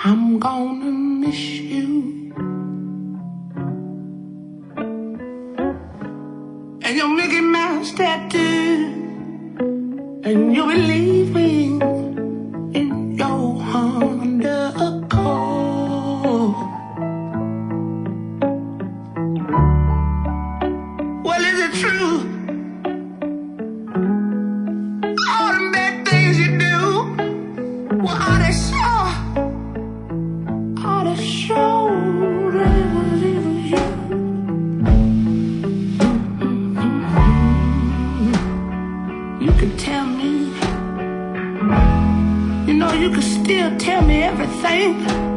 I'm gonna miss you. And your Mickey Mouse tattoo, and you'll be leaving in your Honda Accord. Well, is it true? All the bad things you do, well, are they so? Are they so? That it was even you? You could tell me, you know, you could still tell me everything.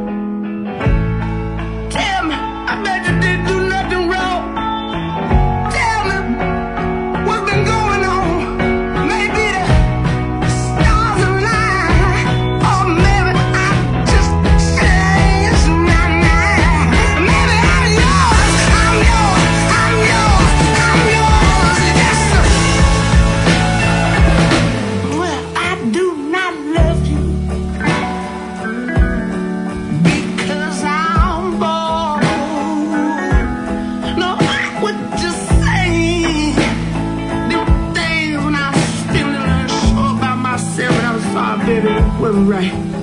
Tell me, I bet you didn't do nothing wrong. Tell me what's been going on. Maybe the stars align, or maybe I just changed my mind. Maybe I'm yours, I'm yours, I'm yours, I'm yours. Yes, sir. Well, I do not love you because I'm bored. No, I would just say the things when I was feeling unsure about myself, and I'm sorry, baby, it wasn't right.